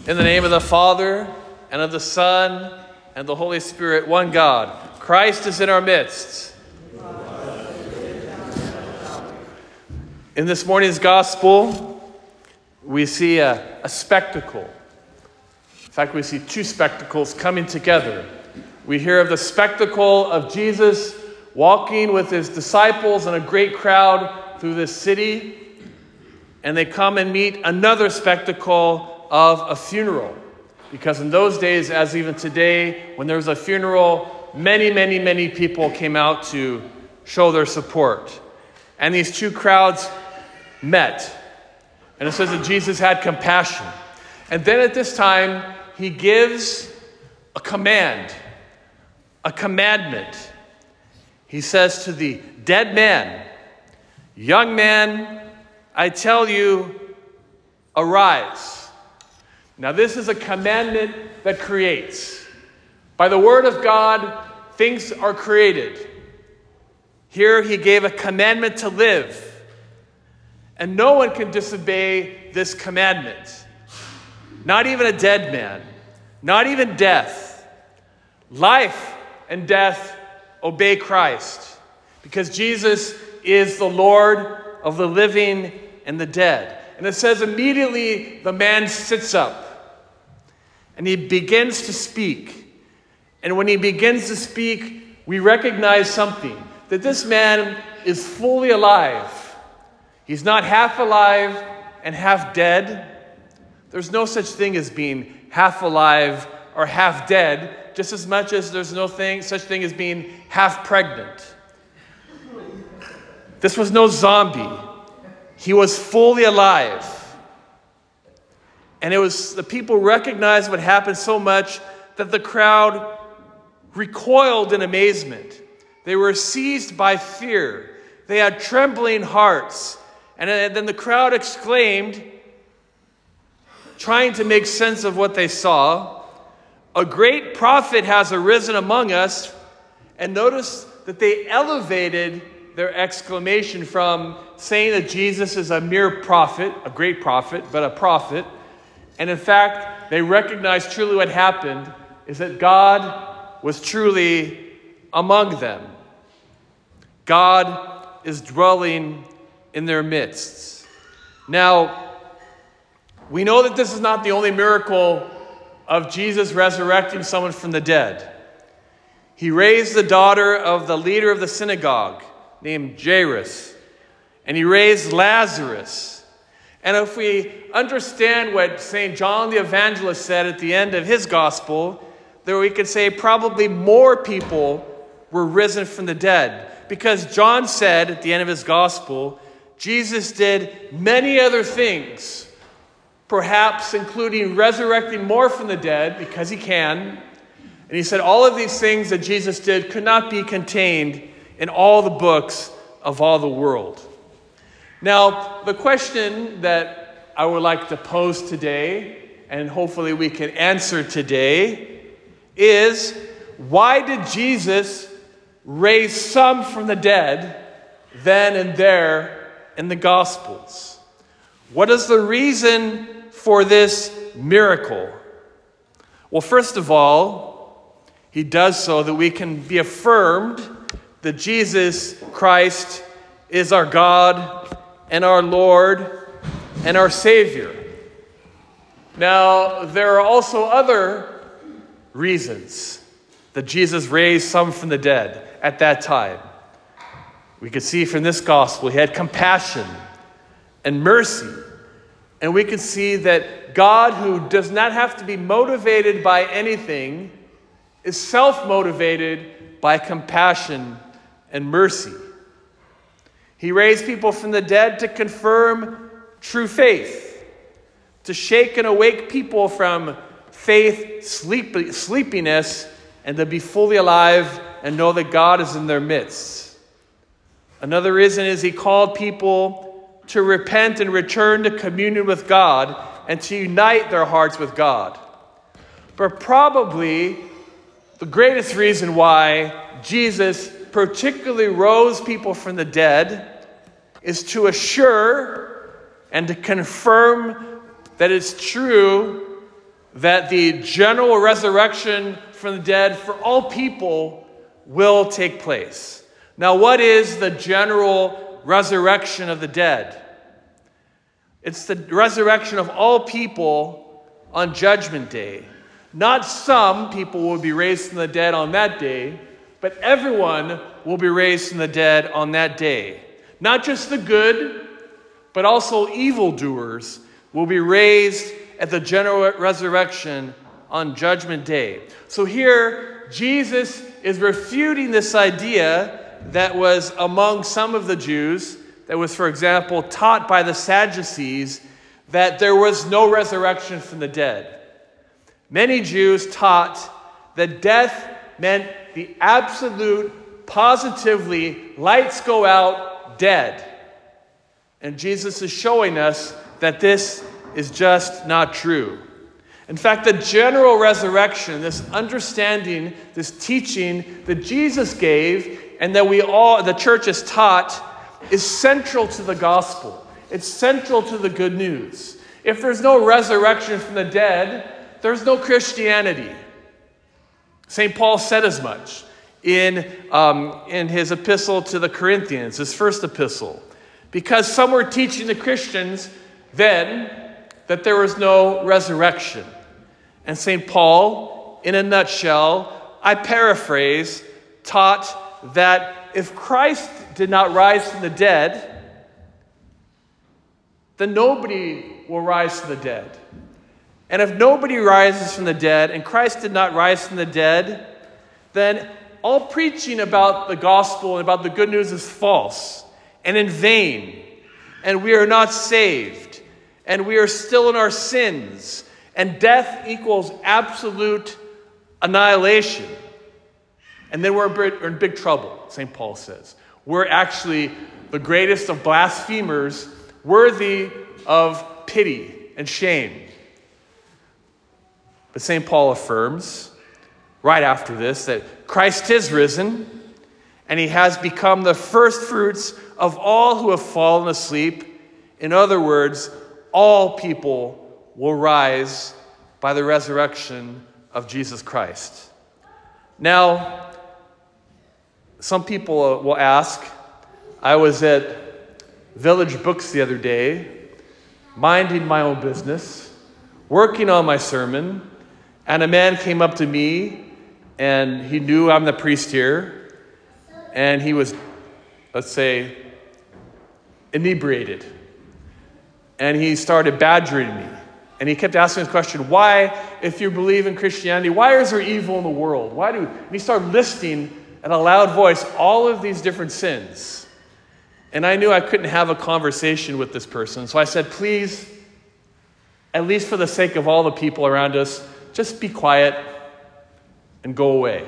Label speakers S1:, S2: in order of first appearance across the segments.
S1: In the name of the Father, and of the Son, and the Holy Spirit, one God. Christ is in our midst. In this morning's gospel, we see a spectacle. In fact, we see two spectacles coming together. We hear of the spectacle of Jesus walking with his disciples and a great crowd through this city. And they come and meet another spectacle of a funeral. Because in those days, as even today, when there was a funeral, many people came out to show their support. And these two crowds met. And it says that Jesus had compassion. And then at this time, he gives a command, a commandment. He says to the dead man, "Young man, I tell you, arise." Now this is a commandment that creates. By the word of God, things are created. Here he gave a commandment to live. And no one can disobey this commandment. Not even a dead man. Not even death. Life and death obey Christ. Because Jesus is the Lord of the living and the dead. And it says immediately the man sits up. And he begins to speak. And when he begins to speak, we recognize something. That this man is fully alive. He's not half alive and half dead. There's no such thing as being half alive or half dead, just as much as there's no such thing as being half pregnant. This was no zombie. He was fully alive. And the people recognized what happened so much that the crowd recoiled in amazement. They were seized by fear. They had trembling hearts. And then the crowd exclaimed, trying to make sense of what they saw, "A great prophet has arisen among us." And notice that they elevated their exclamation from saying that Jesus is a mere prophet, a great prophet, but a prophet. And in fact, they recognized truly what happened is that God was truly among them. God is dwelling in their midst. Now, we know that this is not the only miracle of Jesus resurrecting someone from the dead. He raised the daughter of the leader of the synagogue named Jairus, and he raised Lazarus. And if we understand what St. John the Evangelist said at the end of his gospel, then we could say probably more people were risen from the dead. Because John said at the end of his gospel, Jesus did many other things, perhaps including resurrecting more from the dead, because he can. And he said all of these things that Jesus did could not be contained in all the books of all the world. Now, the question that I would like to pose today, and hopefully we can answer today, is why did Jesus raise some from the dead then and there in the Gospels? What is the reason for this miracle? Well, first of all, he does so that we can be affirmed that Jesus Christ is our God and our Lord and our Savior. Now, there are also other reasons that Jesus raised some from the dead at that time. We could see from this gospel, he had compassion and mercy. And we could see that God, who does not have to be motivated by anything, is self-motivated by compassion and mercy. He raised people from the dead to confirm true faith, to shake and awake people from faith sleepiness, and to be fully alive and know that God is in their midst. Another reason is he called people to repent and return to communion with God and to unite their hearts with God. But probably the greatest reason why Jesus particularly rose people from the dead is to assure and to confirm that it's true that the general resurrection from the dead for all people will take place. Now, what is the general resurrection of the dead? It's the resurrection of all people on Judgment Day. Not some people will be raised from the dead on that day, but everyone will be raised from the dead on that day. Not just the good, but also evildoers will be raised at the general resurrection on Judgment Day. So here, Jesus is refuting this idea that was among some of the Jews, that was, for example, taught by the Sadducees, that there was no resurrection from the dead. Many Jews taught that death meant the absolute, positively, lights go out, dead. And Jesus is showing us that this is just not true. In fact, the general resurrection, this understanding, this teaching that Jesus gave and that the church is taught, is central to the gospel. It's central to the good news. If there's no resurrection from the dead, there's no Christianity. St. Paul said as much in his epistle to the Corinthians, his first epistle, because some were teaching the Christians then that there was no resurrection. And St. Paul, in a nutshell, I paraphrase, taught that if Christ did not rise from the dead, then nobody will rise from the dead. And if nobody rises from the dead, and Christ did not rise from the dead, then all preaching about the gospel and about the good news is false and in vain. And we are not saved. And we are still in our sins. And death equals absolute annihilation. And then we're in big trouble, St. Paul says. We're actually the greatest of blasphemers, worthy of pity and shame. But St. Paul affirms, right after this, that Christ is risen, and he has become the first fruits of all who have fallen asleep. In other words, all people will rise by the resurrection of Jesus Christ. Now, some people will ask, I was at Village Books the other day, minding my own business, working on my sermon, and a man came up to me, and he knew I'm the priest here, and he was, let's say, inebriated. And he started badgering me. And he kept asking this question, why, if you believe in Christianity, why is there evil in the world? And he started listing in a loud voice all of these different sins. And I knew I couldn't have a conversation with this person. So I said, please, at least for the sake of all the people around us, just be quiet and go away.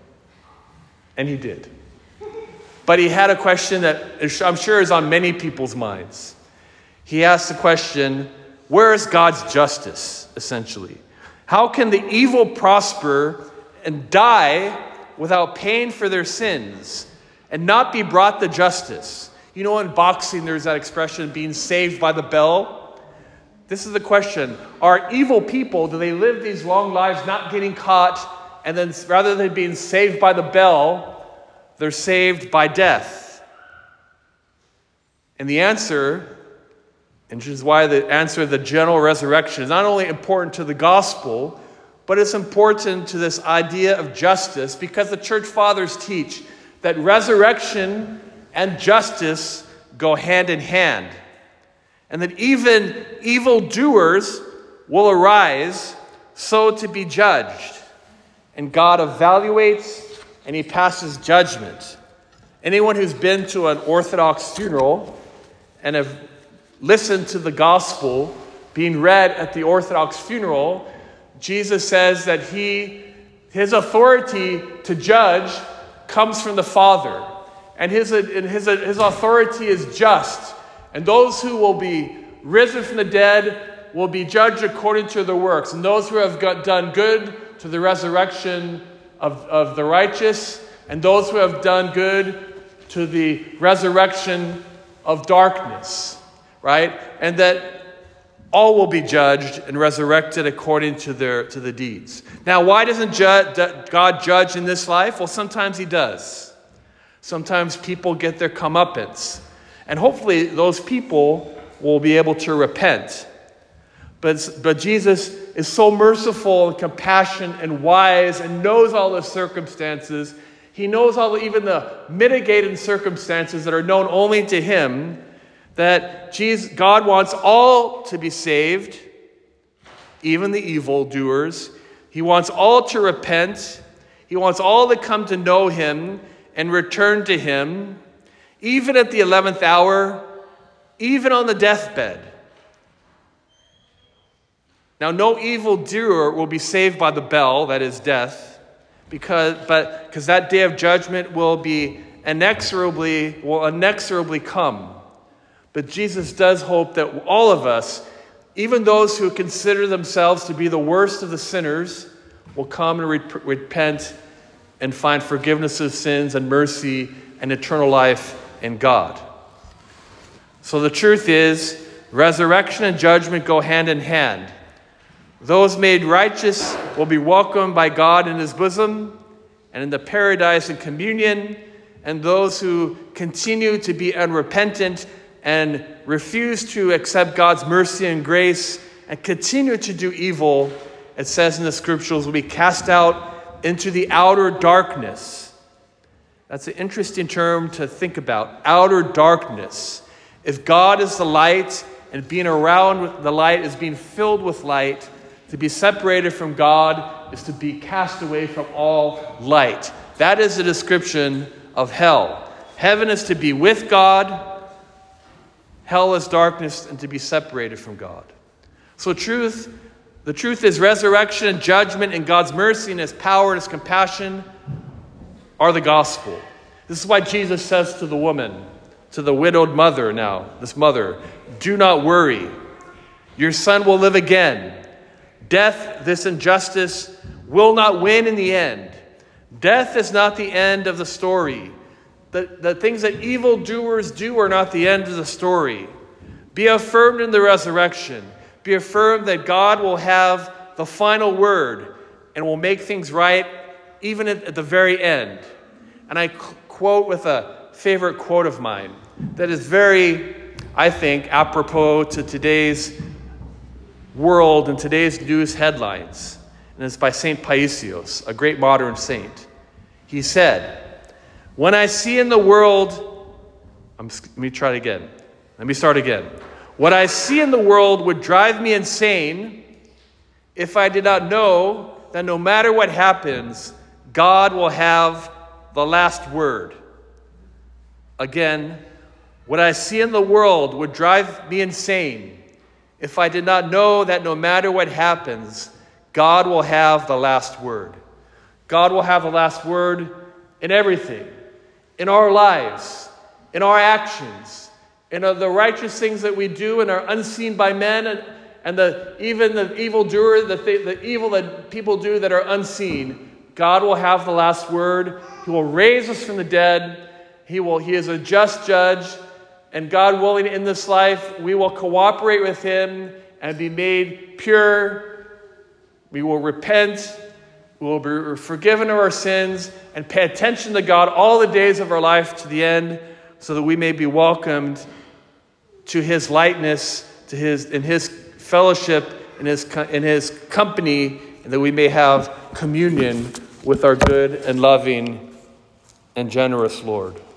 S1: And he did. But he had a question that I'm sure is on many people's minds. He asked the question, where is God's justice, essentially? How can the evil prosper and die without paying for their sins and not be brought to justice? You know, in boxing, there's that expression, being saved by the bell. This is the question. Are evil people, do they live these long lives not getting caught, and then rather than being saved by the bell, they're saved by death? And the answer, and which is why the answer of the general resurrection is not only important to the gospel, but it's important to this idea of justice, because the church fathers teach that resurrection and justice go hand in hand. And that even evildoers will arise so to be judged. And God evaluates and he passes judgment. Anyone who's been to an Orthodox funeral and have listened to the gospel being read at the Orthodox funeral, Jesus says that his authority to judge comes from the Father. And his authority is just. And those who will be risen from the dead will be judged according to their works. And those who have done good to the resurrection of the righteous. And those who have done good to the resurrection of darkness. Right? And that all will be judged and resurrected according to the deeds. Now, why doesn't God judge in this life? Well, sometimes he does. Sometimes people get their comeuppance. And hopefully those people will be able to repent. But Jesus is so merciful and compassionate and wise and knows all the circumstances. He knows even the mitigating circumstances that are known only to him, that God wants all to be saved, even the evildoers. He wants all to repent. He wants all to come to know him and return to him, even at the 11th hour, even on the deathbed. Now, no evildoer will be saved by the bell, that is death, because that day of judgment will inexorably come. But Jesus does hope that all of us, even those who consider themselves to be the worst of the sinners, will come and repent and find forgiveness of sins and mercy and eternal life in God. So the truth is, resurrection and judgment go hand in hand. Those made righteous will be welcomed by God in his bosom and in the paradise and communion, and those who continue to be unrepentant and refuse to accept God's mercy and grace and continue to do evil, it says in the scriptures, will be cast out into the outer darkness. That's an interesting term to think about, outer darkness. If God is the light and being around the light is being filled with light, to be separated from God is to be cast away from all light. That is the description of hell. Heaven is to be with God. Hell is darkness and to be separated from God. So the truth is resurrection and judgment and God's mercy and his power and his compassion are the gospel. This is why Jesus says to the woman, to the widowed mother now, this mother, do not worry. Your son will live again. Death, this injustice, will not win in the end. Death is not the end of the story. The things that evildoers do are not the end of the story. Be affirmed in the resurrection. Be affirmed that God will have the final word and will make things right even at the very end. And I quote with a favorite quote of mine that is very, I think, apropos to today's world and today's news headlines. And it's by St. Paisios, a great modern saint. He said, when I see in the world, let me start again. What I see in the world would drive me insane if I did not know that no matter what happens, God will have the last word. Again, what I see in the world would drive me insane if I did not know that no matter what happens, God will have the last word. God will have the last word in everything, in our lives, in our actions, in the righteous things that we do and are unseen by men, and even the evildoer, the evil that people do that are unseen. God will have the last word. He will raise us from the dead. He is a just judge. And God willing, in this life, we will cooperate with him and be made pure. We will repent. We will be forgiven of our sins and pay attention to God all the days of our life to the end, so that we may be welcomed to his likeness, in his fellowship, in his company, and that we may have communion with our good and loving and generous Lord.